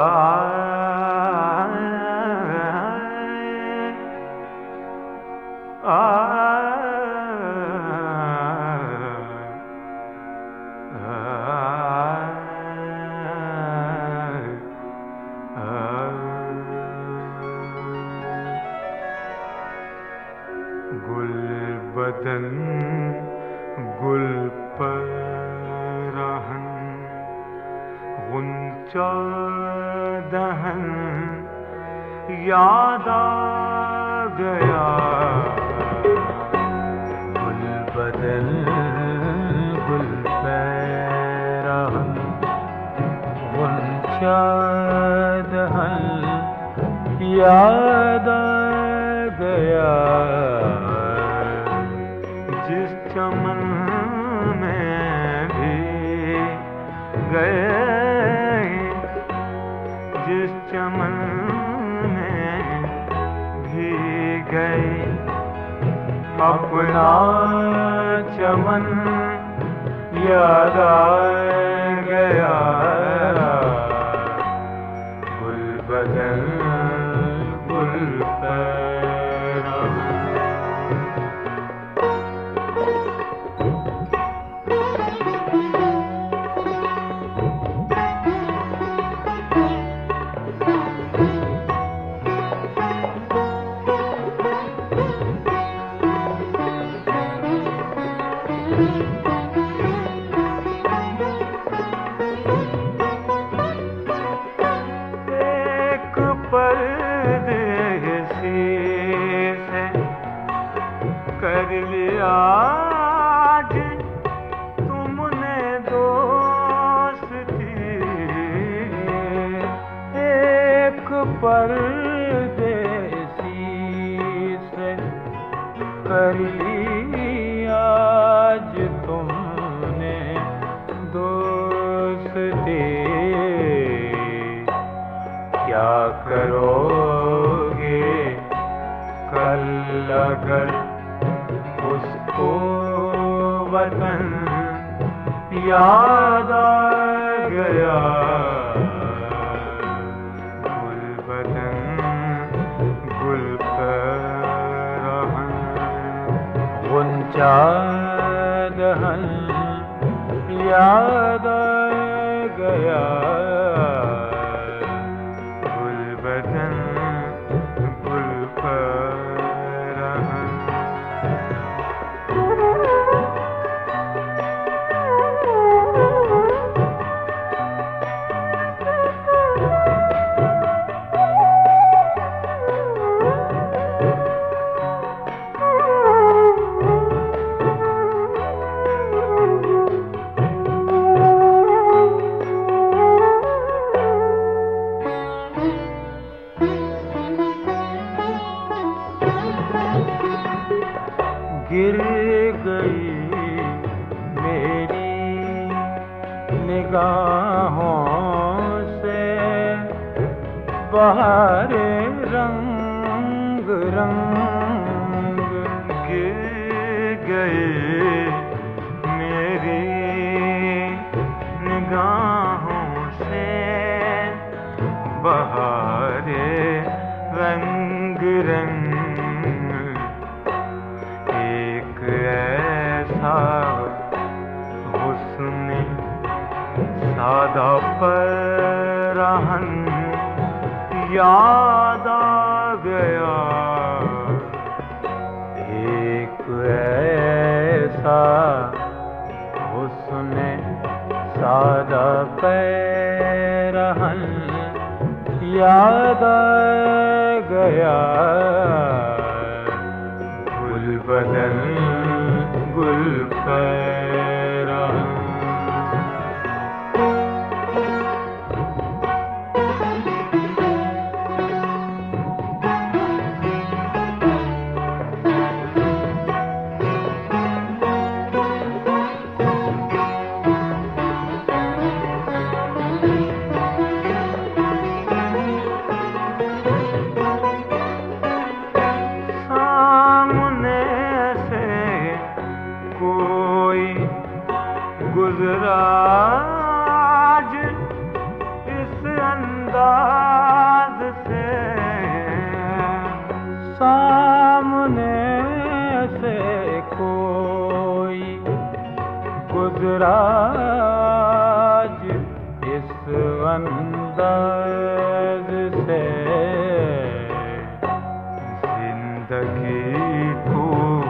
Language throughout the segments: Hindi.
बदन गुल पर रहन गुंचा दहन याद आ गया। गुल बदन गुल पर रहन गुंचा दहन याद आ गया। जिस चमन में भी गए, जिस चमन में भी गए, अपना चमन याद आ गया। गुल बदन गुल पर परदेसी से कर लिया आज तुमने दोस्ती। एक परदेसी से कर लिया आज तुमने दोस्ती। क्या करोगे कल अगर उसको वतन याद आ गया। गुल बदन गुल पर रहन गुंचा दहन याद आ गया। गिर गई मेरी निगाहों से बहारे रंग रंग। गिर गई मेरी निगाहों से बहारे रंग रंग। ऐसा हुस्न सादा पर रहन याद आ गया। एक ऐसा हुस्न सादा पर रहन याद आ गया। गुल बदन गुल पर सामने से राज इस अंदाज से जिंदगी को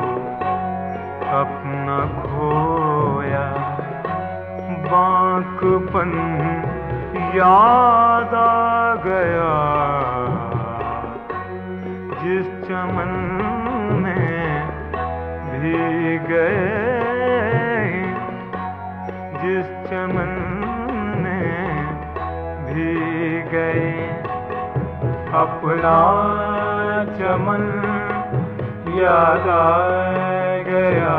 अपना खोया, बांकपन याद आ गया। जिस चमन में भीग गए, जिस चमन में भीग गए, अपना चमन याद आ गया।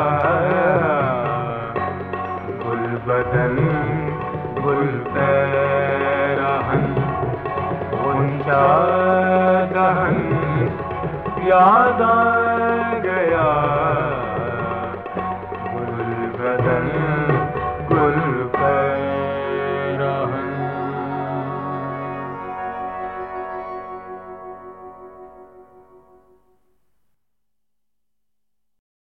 गुल बदन गुल पैरहन उनका दहन याद आ गया।